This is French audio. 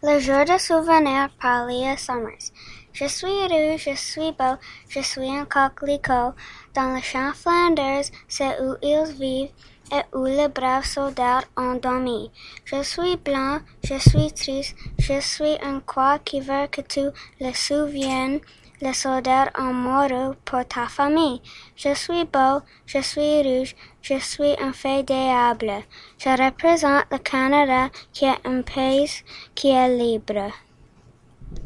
Le jour de souvenir par Leah Summers. Je suis rouge, je suis beau, je suis un coquelicot. Dans le champ Flanders, c'est où ils vivent et où les braves soldats ont dormi. Je suis blanc, je suis triste, je suis un quoi qui veut que tu le souviennes. Les soldats ont mouru pour ta famille. Je suis beau, je suis rouge, je suis un fédéable. Je représente le Canada qui est un pays qui est libre.